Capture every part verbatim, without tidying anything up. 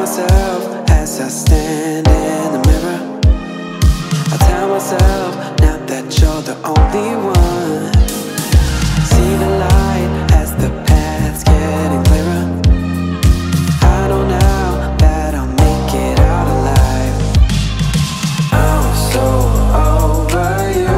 myself as I stand in the mirror. I tell myself now that you're the only one. See the light as the path's getting clearer. I know now that I'll make it out alive. I'm so over you.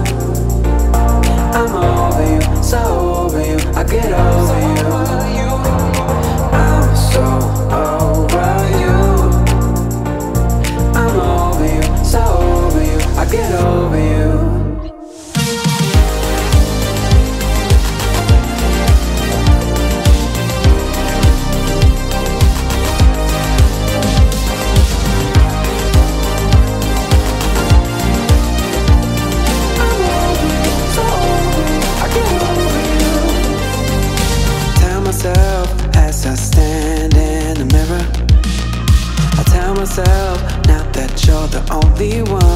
I'm over you, so over you. I get over you. I'm so over you. I'm over you, so over you. I get over you. As I stand in the mirror, I tell myself now that you're the only one.